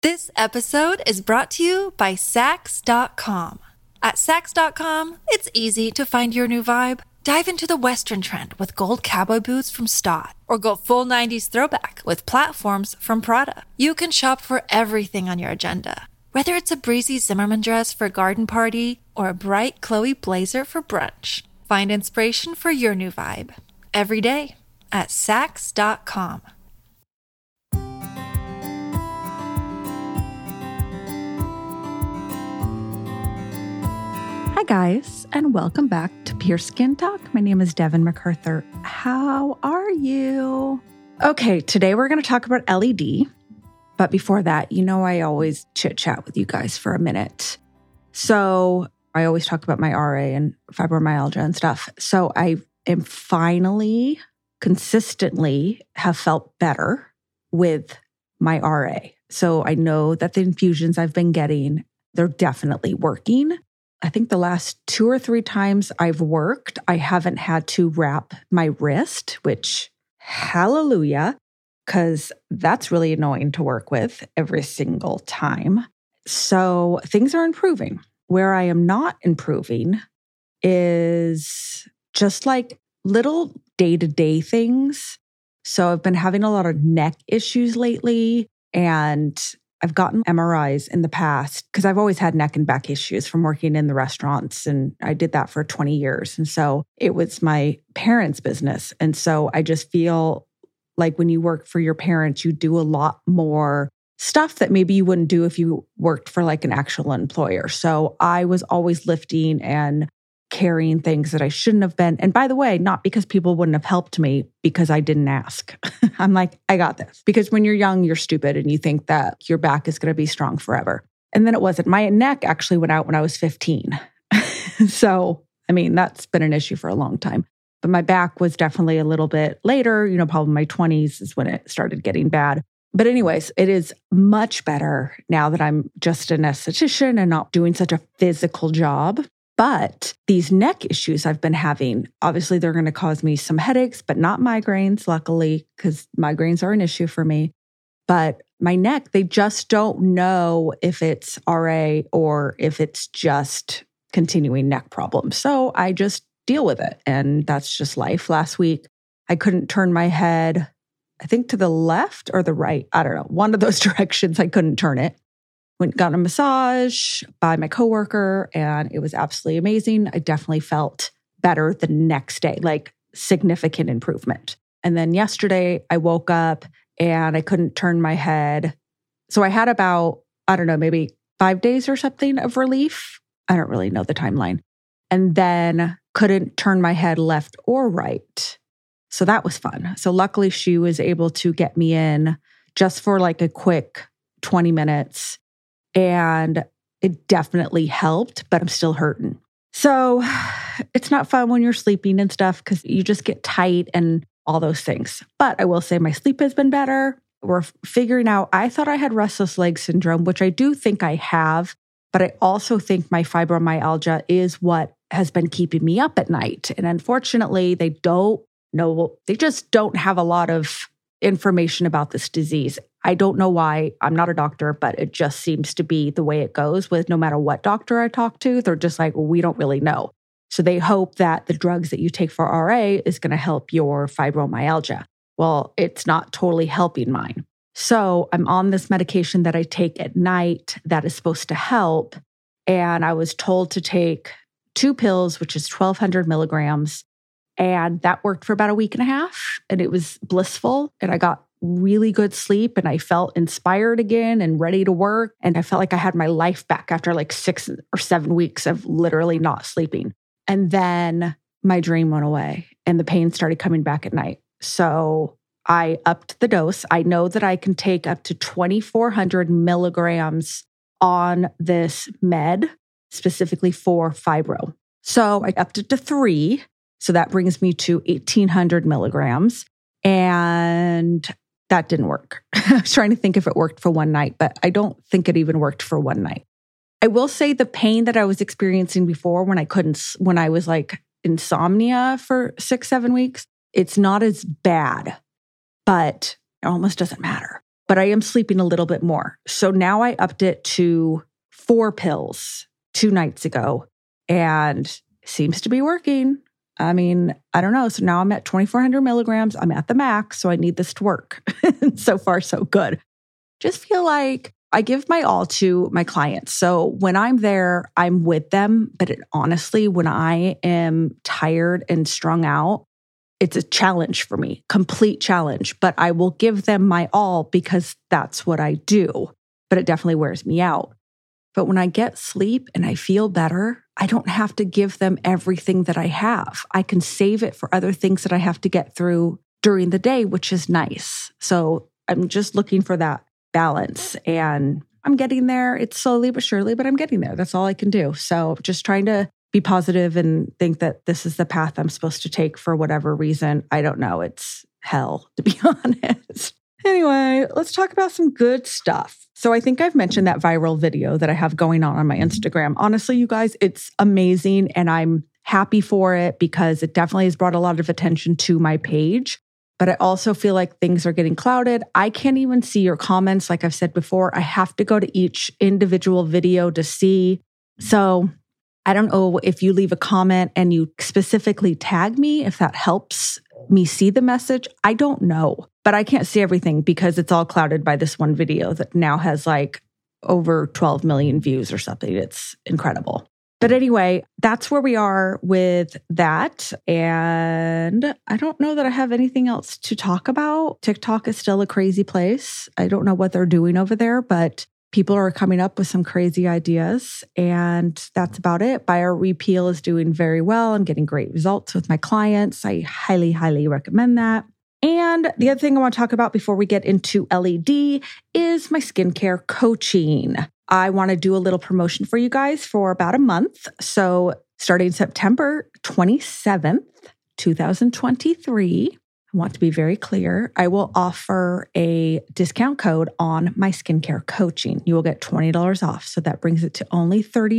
This episode is brought to you by Sax.com. At Sax.com, it's easy to find your new vibe. Dive into the Western trend with gold cowboy boots from Stott, or go full 90s throwback with platforms from Prada. You can shop for everything on your agenda, whether it's a breezy Zimmermann dress for a garden party or a bright Chloe blazer for brunch. Find inspiration for your new vibe every day at Sax.com. Hi guys, and welcome back to Pure Skin Talk. My name is Devin MacArthur. How are you? Okay, today we're going to talk about LED. But before that, I always chit chat with you guys for a minute. So I always talk about my RA and fibromyalgia and stuff. So I am finally, consistently have felt better with my RA. So I know that the infusions I've been getting, they're definitely working. I think the last 2 or 3 times I've worked, I haven't had to wrap my wrist, which hallelujah, because that's really annoying to work with every single time. So things are improving. Where I am not improving is just like little day-to-day things. So I've been having a lot of neck issues lately, and I've gotten MRIs in the past because I've always had neck and back issues from working in the restaurants. And I did that for 20 years. And so it was my parents' business. And so I just feel like when you work for your parents, you do a lot more stuff that maybe you wouldn't do if you worked for like an actual employer. So I was always lifting and carrying things that I shouldn't have been. And by the way, not because people wouldn't have helped me, because I didn't ask. I'm like, I got this. Because when you're young, you're stupid and you think that your back is going to be strong forever. And then it wasn't. My neck actually went out when I was 15. So, that's been an issue for a long time. But my back was definitely a little bit later, probably my 20s is when it started getting bad. But anyways, it is much better now that I'm just an esthetician and not doing such a physical job. But these neck issues I've been having, obviously they're going to cause me some headaches, but not migraines, luckily, because migraines are an issue for me. But my neck, they just don't know if it's RA or if it's just continuing neck problems. So I just deal with it. And that's just life. Last week, I couldn't turn my head, I think to the left or the right. I don't know. One of those directions, I couldn't turn it. Went got a massage by my coworker, and it was absolutely amazing. I definitely felt better the next day, like significant improvement. And then yesterday I woke up and I couldn't turn my head. So I had about, maybe 5 days or something of relief. I don't really know the timeline. And then couldn't turn my head left or right. So that was fun. So luckily she was able to get me in just for like a quick 20 minutes. And it definitely helped, but I'm still hurting. So it's not fun when you're sleeping and stuff because you just get tight and all those things. But I will say my sleep has been better. We're figuring out, I thought I had restless leg syndrome, which I do think I have, but I also think my fibromyalgia is what has been keeping me up at night. And unfortunately, they just don't have a lot of information about this disease. I don't know why. I'm not a doctor, but it just seems to be the way it goes with no matter what doctor I talk to. They're just like, well, we don't really know. So they hope that the drugs that you take for RA is going to help your fibromyalgia. Well, it's not totally helping mine. So I'm on this medication that I take at night that is supposed to help. And I was told to take 2 pills, which is 1,200 milligrams. And that worked for about a week and a half. And it was blissful. And I got really good sleep and I felt inspired again and ready to work. And I felt like I had my life back after like 6 or 7 weeks of literally not sleeping. And then my dream went away and the pain started coming back at night. So I upped the dose. I know that I can take up to 2,400 milligrams on this med, specifically for fibro. So I upped it to 3. So that brings me to 1,800 milligrams. And that didn't work. I was trying to think if it worked for one night, but I don't think it even worked for one night. I will say the pain that I was experiencing before when I was like insomnia for 6-7 weeks, it's not as bad, but it almost doesn't matter. but I am sleeping a little bit more. So now I upped it to 4 pills 2 nights ago, and it seems to be working. I mean, I don't know. So now I'm at 2,400 milligrams. I'm at the max, so I need this to work. So far, so good. Just feel like I give my all to my clients. So when I'm there, I'm with them. But honestly, when I am tired and strung out, it's a challenge for me, complete challenge. But I will give them my all because that's what I do. But it definitely wears me out. But when I get sleep and I feel better, I don't have to give them everything that I have. I can save it for other things that I have to get through during the day, which is nice. So I'm just looking for that balance, and I'm getting there. It's slowly but surely, but I'm getting there. That's all I can do. So just trying to be positive and think that this is the path I'm supposed to take for whatever reason. I don't know. It's hell, to be honest. Anyway, let's talk about some good stuff. So I think I've mentioned that viral video that I have going on my Instagram. Honestly, you guys, it's amazing, and I'm happy for it because it definitely has brought a lot of attention to my page. But I also feel like things are getting clouded. I can't even see your comments. Like I've said before, I have to go to each individual video to see. So I don't know if you leave a comment and you specifically tag me, if that helps me see the message. I don't know, but I can't see everything because it's all clouded by this one video that now has like over 12 million views or something. It's incredible. But anyway, that's where we are with that. And I don't know that I have anything else to talk about. TikTok is still a crazy place. I don't know what they're doing over there, but people are coming up with some crazy ideas. And that's about it. Buyer Repeal is doing very well. I'm getting great results with my clients. I highly, highly recommend that. And the other thing I want to talk about before we get into LED is my skincare coaching. I want to do a little promotion for you guys for about a month. So starting September 27th, 2023, I want to be very clear, I will offer a discount code on my skincare coaching. You will get $20 off. So that brings it to only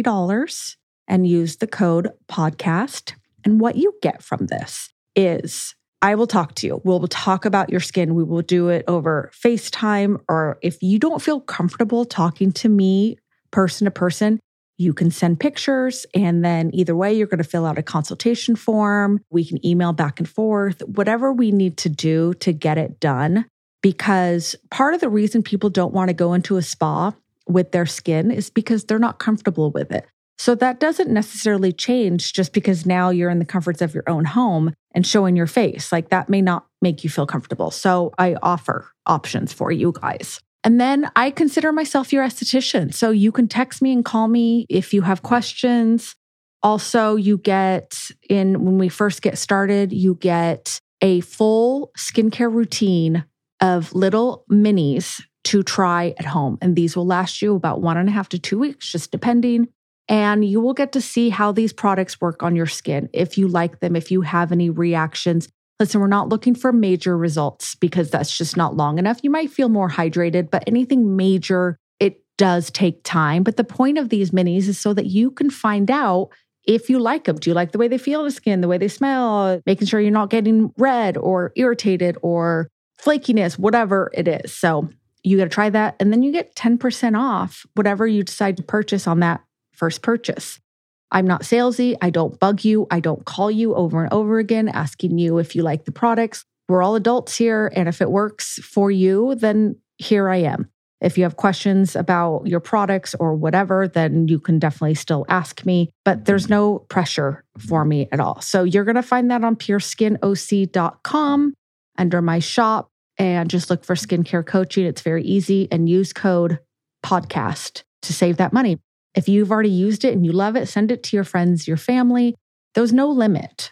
$30, and use the code podcast. And what you get from this is I will talk to you. We'll talk about your skin. We will do it over FaceTime, or if you don't feel comfortable talking to me person to person, you can send pictures, and then either way, you're going to fill out a consultation form. We can email back and forth, whatever we need to do to get it done. Because part of the reason people don't want to go into a spa with their skin is because they're not comfortable with it. So that doesn't necessarily change just because now you're in the comforts of your own home and showing your face. Like that may not make you feel comfortable. So I offer options for you guys. And then I consider myself your esthetician. So you can text me and call me if you have questions. Also, you get when we first get started, you get a full skincare routine of little minis to try at home. And these will last you about 1.5 to 2 weeks, just depending. And you will get to see how these products work on your skin, if you like them, if you have any reactions. Listen, we're not looking for major results because that's just not long enough. You might feel more hydrated, but anything major, it does take time. But the point of these minis is so that you can find out if you like them. Do you like the way they feel on the skin, the way they smell, making sure you're not getting red or irritated or flakiness, whatever it is. So you got to try that. And then you get 10% off whatever you decide to purchase on that first purchase. I'm not salesy. I don't bug you. I don't call you over and over again asking you if you like the products. We're all adults here. And if it works for you, then here I am. If you have questions about your products or whatever, then you can definitely still ask me. But there's no pressure for me at all. So you're going to find that on PureSkinOC.com under my shop, and just look for skincare coaching. It's very easy, and use code podcast to save that money. If you've already used it and you love it, send it to your friends, your family. There's no limit.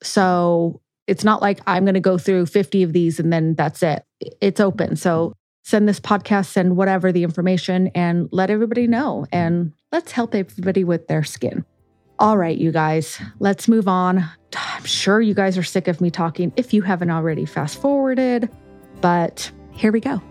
So it's not like I'm going to go through 50 of these and then that's it. It's open. So send this podcast, send whatever the information, and let everybody know. And let's help everybody with their skin. All right, you guys, let's move on. I'm sure you guys are sick of me talking if you haven't already fast forwarded, but here we go.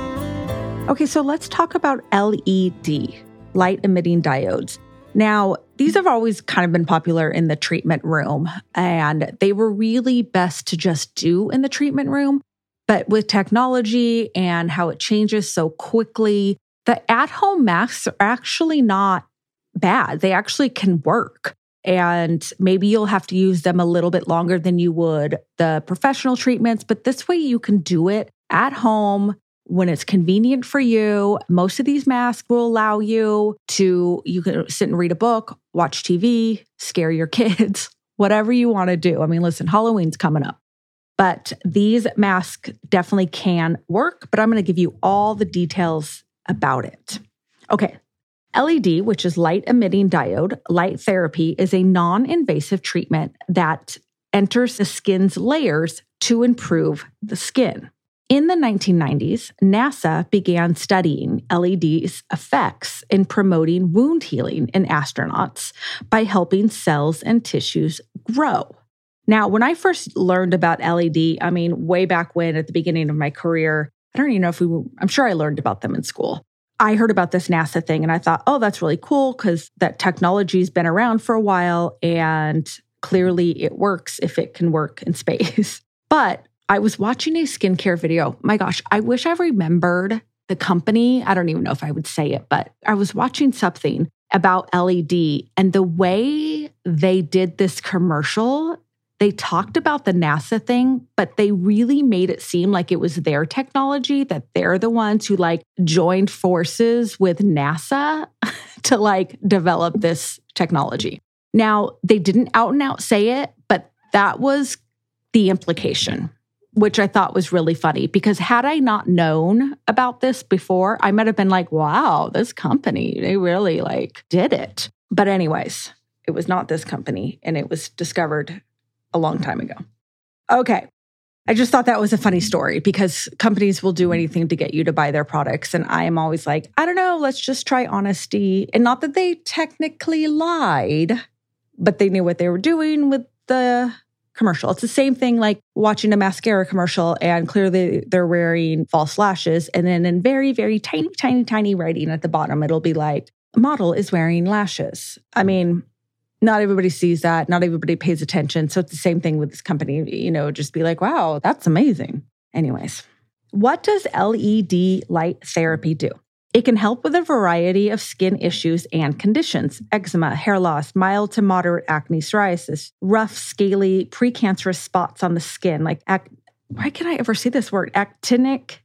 Okay, so let's talk about LED, light emitting diodes. Now, these have always kind of been popular in the treatment room, and they were really best to just do in the treatment room. But with technology and how it changes so quickly, the at-home masks are actually not bad. They actually can work. And maybe you'll have to use them a little bit longer than you would the professional treatments, but this way you can do it at home when it's convenient for you. Most of these masks will allow you can sit and read a book, watch TV, scare your kids, whatever you want to do. I mean, listen, Halloween's coming up, but these masks definitely can work, but I'm going to give you all the details about it. Okay. LED, which is light emitting diode, light therapy is a non-invasive treatment that enters the skin's layers to improve the skin. In the 1990s, NASA began studying LED's effects in promoting wound healing in astronauts by helping cells and tissues grow. Now, when I first learned about LED, I mean, way back when at the beginning of my career, I don't even know I'm sure I learned about them in school. I heard about this NASA thing and I thought, oh, that's really cool because that technology's been around for a while and clearly it works if it can work in space. But I was watching a skincare video. My gosh, I wish I remembered the company. I don't even know if I would say it, but I was watching something about LED and the way they did this commercial. They talked about the NASA thing, but they really made it seem like it was their technology, that they're the ones who joined forces with NASA to develop this technology. Now, they didn't out and out say it, but that was the implication, which I thought was really funny because had I not known about this before, I might have been like, wow, this company, they really did it. But anyways, it was not this company and it was discovered a long time ago. Okay. I just thought that was a funny story because companies will do anything to get you to buy their products. And I am always like, I don't know, let's just try honesty. And not that they technically lied, but they knew what they were doing with the commercial. It's the same thing like watching a mascara commercial and clearly they're wearing false lashes. And then in very, very tiny, tiny, tiny writing at the bottom, it'll be like, model is wearing lashes. I mean, not everybody sees that. Not everybody pays attention. So it's the same thing with this company, just be like, wow, that's amazing. Anyways, what does LED light therapy do? It can help with a variety of skin issues and conditions: eczema, hair loss, mild to moderate acne, psoriasis, rough, scaly, precancerous spots on the skin, why can I ever say this word? Actinic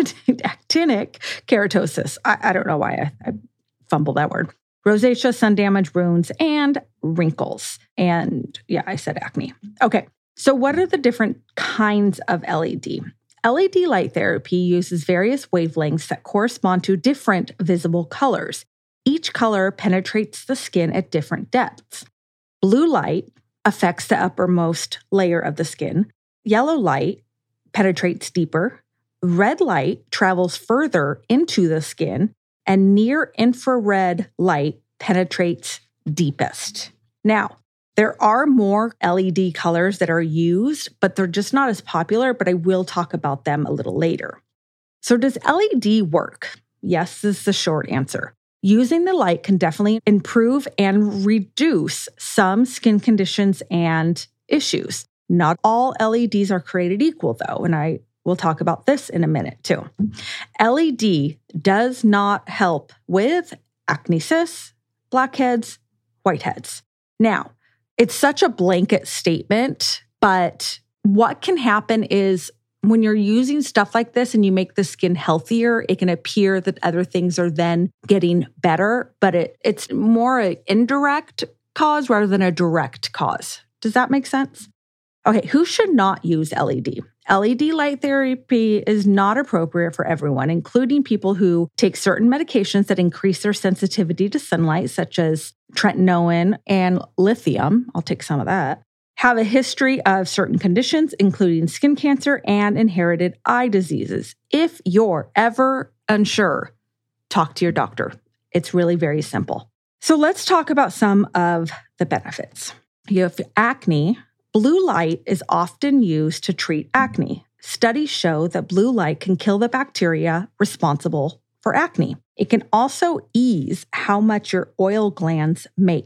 keratosis. I don't know why I fumbled that word. Rosacea, sun damage, wounds, and wrinkles. And yeah, I said acne. Okay, so what are the different kinds of LED? LED light therapy uses various wavelengths that correspond to different visible colors. Each color penetrates the skin at different depths. Blue light affects the uppermost layer of the skin. Yellow light penetrates deeper. Red light travels further into the skin. And near infrared light penetrates deepest. Now, there are more LED colors that are used, but they're just not as popular, but I will talk about them a little later. So does LED work? Yes, this is the short answer. Using the light can definitely improve and reduce some skin conditions and issues. Not all LEDs are created equal, though, and we'll talk about this in a minute, too. LED does not help with acne cysts, blackheads, whiteheads. Now, it's such a blanket statement, but what can happen is when you're using stuff like this and you make the skin healthier, it can appear that other things are then getting better, but it's more an indirect cause rather than a direct cause. Does that make sense? Okay, who should not use LED? LED light therapy is not appropriate for everyone, including people who take certain medications that increase their sensitivity to sunlight, such as tretinoin and lithium. I'll take some of that. Have a history of certain conditions, including skin cancer and inherited eye diseases. If you're ever unsure, talk to your doctor. It's really very simple. So let's talk about some of the benefits. You have acne. Blue light is often used to treat acne. Studies show that blue light can kill the bacteria responsible for acne. It can also ease how much your oil glands make.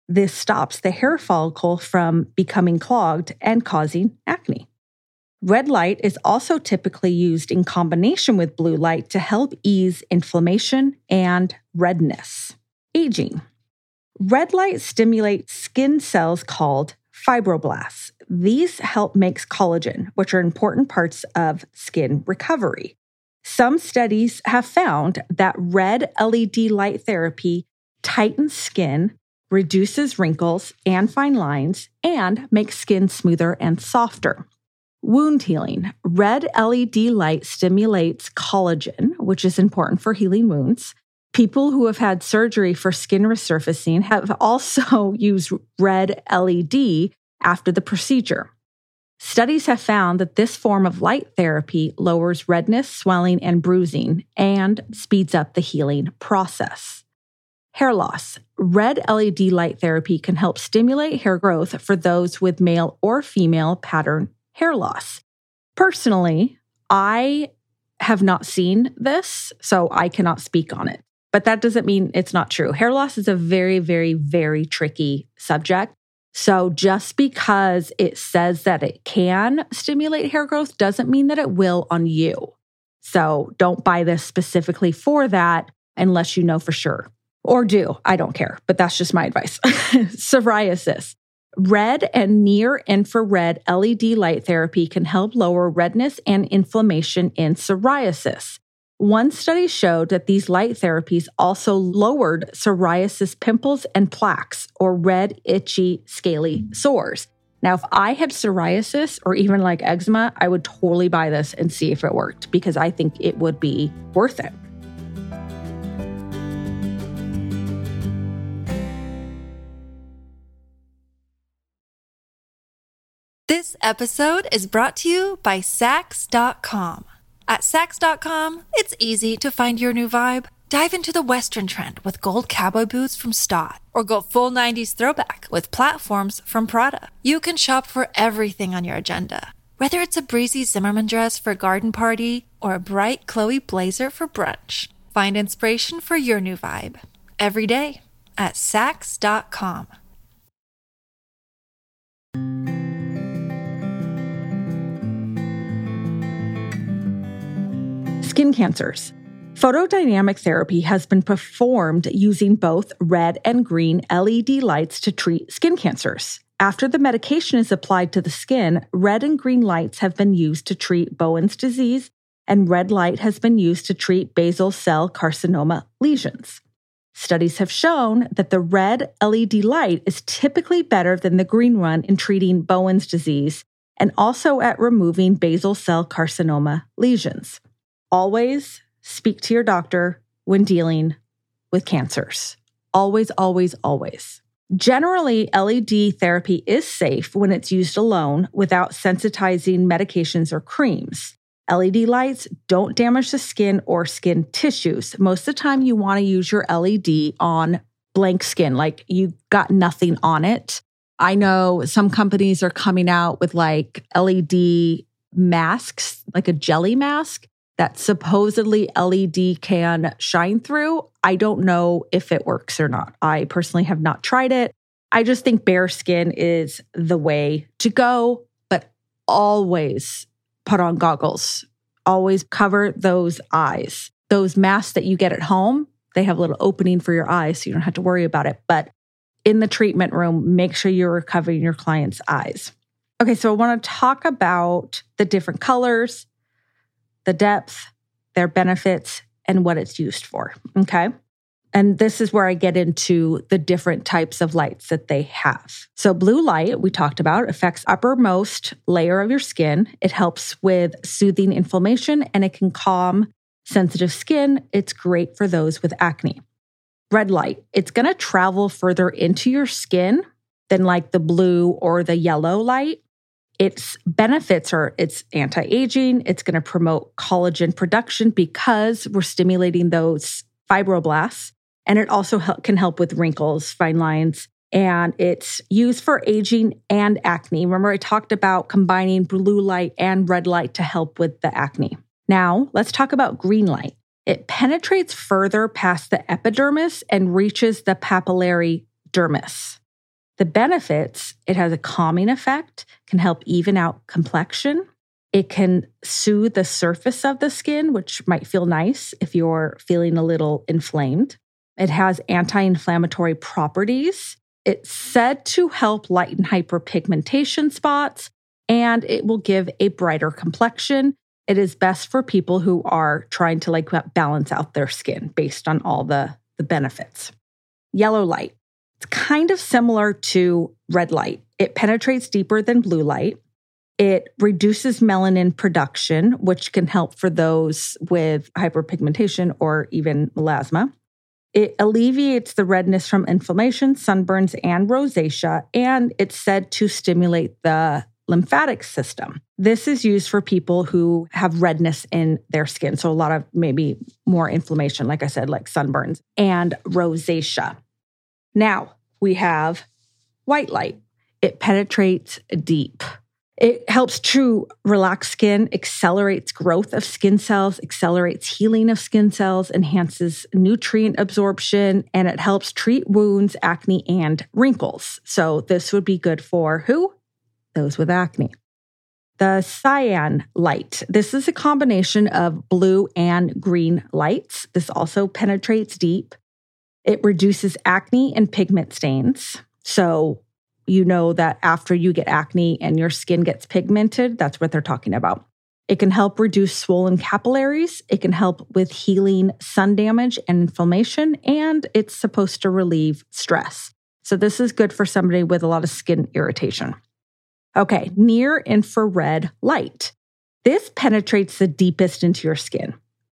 This stops the hair follicle from becoming clogged and causing acne. Red light is also typically used in combination with blue light to help ease inflammation and redness. Aging. Red light stimulates skin cells called fibroblasts. These help make collagen, which are important parts of skin recovery. Some studies have found that red LED light therapy tightens skin, reduces wrinkles and fine lines, and makes skin smoother and softer. Wound healing. Red LED light stimulates collagen, which is important for healing wounds. People who have had surgery for skin resurfacing have also used red LED after the procedure. Studies have found that this form of light therapy lowers redness, swelling, and bruising, and speeds up the healing process. Hair loss. Red LED light therapy can help stimulate hair growth for those with male or female pattern hair loss. Personally, I have not seen this, so I cannot speak on it. But that doesn't mean it's not true. Hair loss is a very, very, very tricky subject. So just because it says that it can stimulate hair growth doesn't mean that it will on you. So don't buy this specifically for that unless you know for sure. Or do. I don't care, but that's just my advice. Psoriasis. Red and near-infrared LED light therapy can help lower redness and inflammation in psoriasis. One study showed that these light therapies also lowered psoriasis pimples and plaques, or red, itchy, scaly sores. Now, if I had psoriasis or even like eczema, I would totally buy this and see if it worked because I think it would be worth it. This episode is brought to you by Saks.com. At Saks.com, it's easy to find your new vibe. Dive into the Western trend with gold cowboy boots from Stott, or go full 90s throwback with platforms from Prada. You can shop for everything on your agenda, whether it's a breezy Zimmermann dress for a garden party or a bright Chloe blazer for brunch. Find inspiration for your new vibe every day at Saks.com. Skin cancers. Photodynamic therapy has been performed using both red and green LED lights to treat skin cancers. After the medication is applied to the skin, red and green lights have been used to treat Bowen's disease, and red light has been used to treat basal cell carcinoma lesions. Studies have shown that the red LED light is typically better than the green one in treating Bowen's disease and also at removing basal cell carcinoma lesions. Always speak to your doctor when dealing with cancers. Always, always, always. Generally, LED therapy is safe when it's used alone without sensitizing medications or creams. LED lights don't damage the skin or skin tissues. Most of the time, you want to use your LED on blank skin, like you got nothing on it. I know some companies are coming out with like LED masks, like a jelly mask that supposedly LED can shine through. I don't know if it works or not. I personally have not tried it. I just think bare skin is the way to go, but always put on goggles. Always cover those eyes. Those masks that you get at home, they have a little opening for your eyes, so you don't have to worry about it. But in the treatment room, make sure you're covering your client's eyes. Okay, so I want to talk about the different colors, the depth, their benefits, and what it's used for, okay? And this is where I get into the different types of lights that they have. So blue light, we talked about, affects uppermost layer of your skin. It helps with soothing inflammation, and it can calm sensitive skin. It's great for those with acne. Red light, it's going to travel further into your skin than like the blue or the yellow light. Its benefits are it's anti-aging. It's going to promote collagen production because we're stimulating those fibroblasts. And it also can help with wrinkles, fine lines. And it's used for aging and acne. Remember, I talked about combining blue light and red light to help with the acne. Now, let's talk about green light. It penetrates further past the epidermis and reaches the papillary dermis. The benefits, it has a calming effect, can help even out complexion. It can soothe the surface of the skin, which might feel nice if you're feeling a little inflamed. It has anti-inflammatory properties. It's said to help lighten hyperpigmentation spots, and it will give a brighter complexion. It is best for people who are trying to balance out their skin based on all the benefits. Yellow light. It's kind of similar to red light. It penetrates deeper than blue light. It reduces melanin production, which can help for those with hyperpigmentation or even melasma. It alleviates the redness from inflammation, sunburns, and rosacea, and it's said to stimulate the lymphatic system. This is used for people who have redness in their skin. So a lot of maybe more inflammation, like I said, like sunburns and rosacea. Now we have white light. It penetrates deep. It helps to relax skin, accelerates growth of skin cells, accelerates healing of skin cells, enhances nutrient absorption, and it helps treat wounds, acne, and wrinkles. So this would be good for who? Those with acne. The cyan light. This is a combination of blue and green lights. This also penetrates deep. It reduces acne and pigment stains. So you know that after you get acne and your skin gets pigmented, that's what they're talking about. It can help reduce swollen capillaries. It can help with healing sun damage and inflammation, and it's supposed to relieve stress. So this is good for somebody with a lot of skin irritation. Okay, near infrared light. This penetrates the deepest into your skin.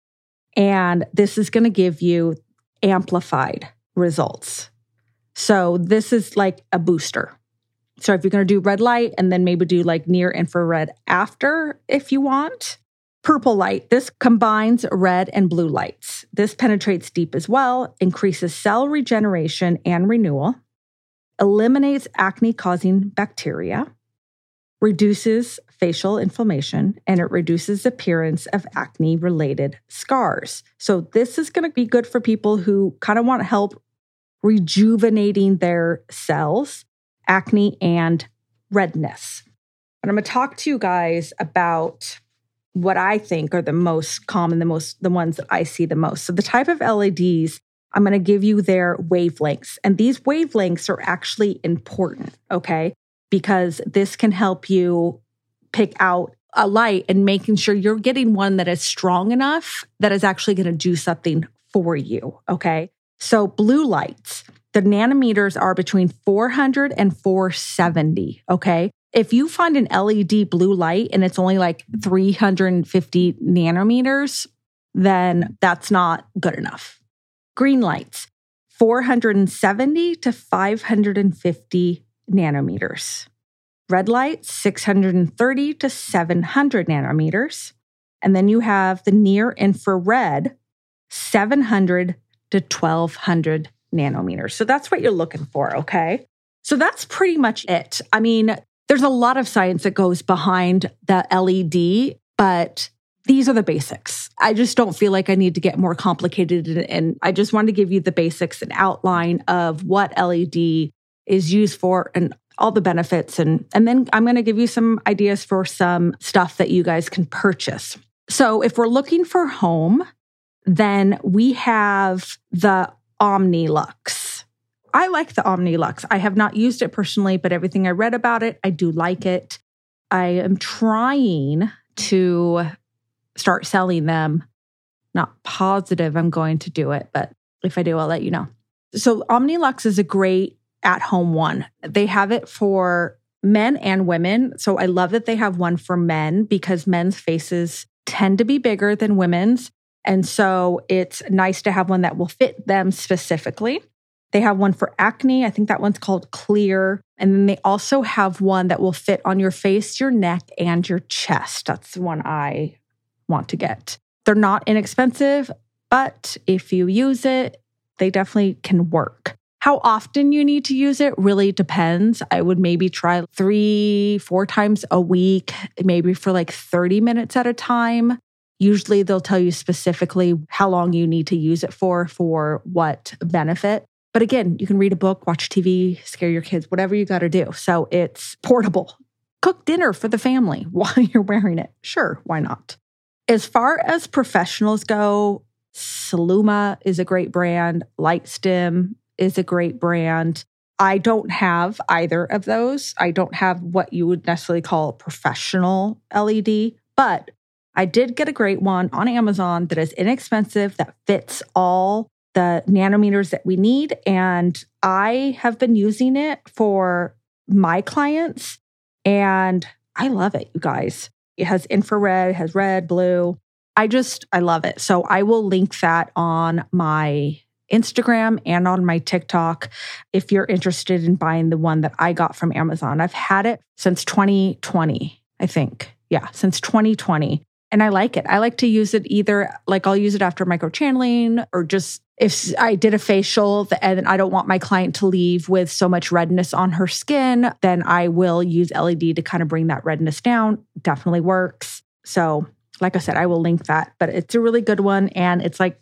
And this is going to give you amplified results. So this is like a booster. So if you're going to do red light and then maybe do like near infrared after if you want. Purple light, this combines red and blue lights. This penetrates deep as well, increases cell regeneration and renewal, eliminates acne-causing bacteria, reduces facial inflammation, and it reduces the appearance of acne-related scars. So this is going to be good for people who kind of want help rejuvenating their cells, acne, and redness. And I'm going to talk to you guys about what I think are the most common, the ones that I see the most. So the type of LEDs, I'm going to give you their wavelengths. And these wavelengths are actually important, okay? Because this can help you pick out a light and making sure you're getting one that is strong enough that is actually going to do something for you, okay? So blue lights, the nanometers are between 400 and 470, okay? If you find an LED blue light and it's only like 350 nanometers, then that's not good enough. Green lights, 470 to 550 nanometers. Red lights, 630 to 700 nanometers. And then you have the near infrared, 700 to 1200 nanometers. So that's what you're looking for, okay? So that's pretty much it. I mean, there's a lot of science that goes behind the LED, but these are the basics. I just don't feel like I need to get more complicated. And I just wanted to give you the basics and outline of what LED is used for and all the benefits. And then I'm going to give you some ideas for some stuff that you guys can purchase. So if we're looking for home, then we have the OmniLux. I like the OmniLux. I have not used it personally, but everything I read about it, I do like it. I am trying to start selling them. Not positive I'm going to do it, but if I do, I'll let you know. So OmniLux is a great at-home one. They have it for men and women. So I love that they have one for men because men's faces tend to be bigger than women's. And so it's nice to have one that will fit them specifically. They have one for acne. I think that one's called Clear. And then they also have one that will fit on your face, your neck, and your chest. That's the one I want to get. They're not inexpensive, but if you use it, they definitely can work. How often you need to use it really depends. I would maybe try 3-4 times a week, maybe for like 30 minutes at a time. Usually they'll tell you specifically how long you need to use it for what benefit. But again, you can read a book, watch TV, scare your kids, whatever you got to do. So it's portable. Cook dinner for the family while you're wearing it. Sure, why not? As far as professionals go, Saluma is a great brand. Lightstim is a great brand. I don't have either of those. I don't have what you would necessarily call a professional LED, but I did get a great one on Amazon that is inexpensive, that fits all the nanometers that we need. And I have been using it for my clients and I love it, you guys. It has infrared, it has red, blue. I love it. So I will link that on my Instagram and on my TikTok if you're interested in buying the one that I got from Amazon. I've had it since 2020, I think. Yeah, since 2020. And I like it. I like to use it either, like I'll use it after microchanneling or just if I did a facial and I don't want my client to leave with so much redness on her skin, then I will use LED to kind of bring that redness down. Definitely works. So like I said, I will link that, but it's a really good one. And it's like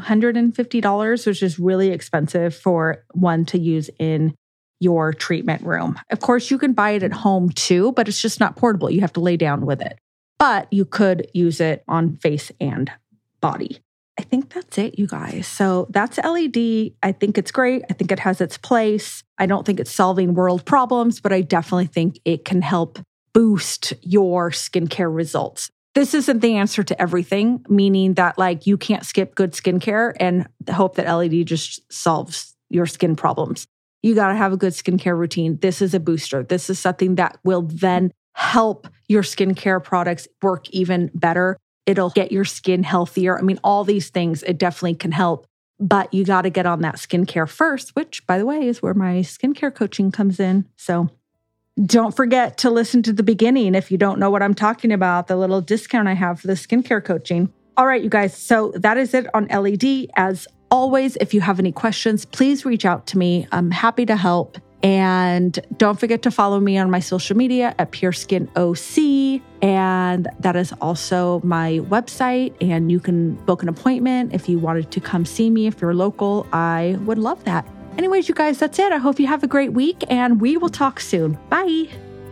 $250, which is really expensive for one to use in your treatment room. Of course, you can buy it at home too, but it's just not portable. You have to lay down with it. But you could use it on face and body. I think that's it, you guys. So that's LED. I think it's great. I think it has its place. I don't think it's solving world problems, but I definitely think it can help boost your skincare results. This isn't the answer to everything, meaning that like you can't skip good skincare and hope that LED just solves your skin problems. You got to have a good skincare routine. This is a booster. This is something that will then help your skincare products work even better. It'll get your skin healthier. I mean, all these things, it definitely can help, but you got to get on that skincare first, which by the way, is where my skincare coaching comes in. So don't forget to listen to the beginning if you don't know what I'm talking about, the little discount I have for the skincare coaching. All right, you guys. So that is it on LED. As always, if you have any questions, please reach out to me. I'm happy to help. And don't forget to follow me on my social media at Pure Skin OC. And that is also my website. And you can book an appointment if you wanted to come see me. If you're local, I would love that. Anyways, you guys, that's it. I hope you have a great week and we will talk soon. Bye.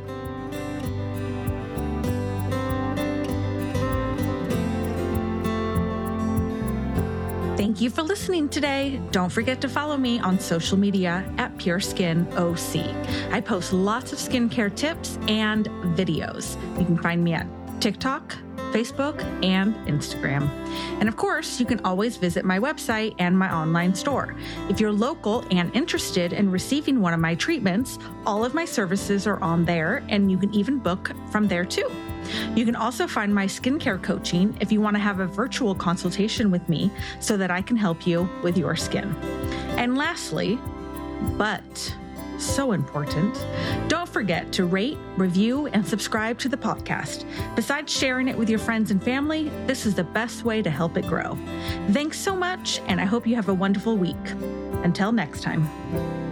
Thank you for listening today. Don't forget to follow me on social media at Pure Skin OC. I post lots of skincare tips and videos. You can find me at TikTok, Facebook, and Instagram. And of course, you can always visit my website and my online store. If you're local and interested in receiving one of my treatments, all of my services are on there, and you can even book from there too. You can also find my skincare coaching if you want to have a virtual consultation with me so that I can help you with your skin. And lastly, but so important, don't forget to rate, review, and subscribe to the podcast. Besides sharing it with your friends and family, this is the best way to help it grow. Thanks so much, and I hope you have a wonderful week. Until next time.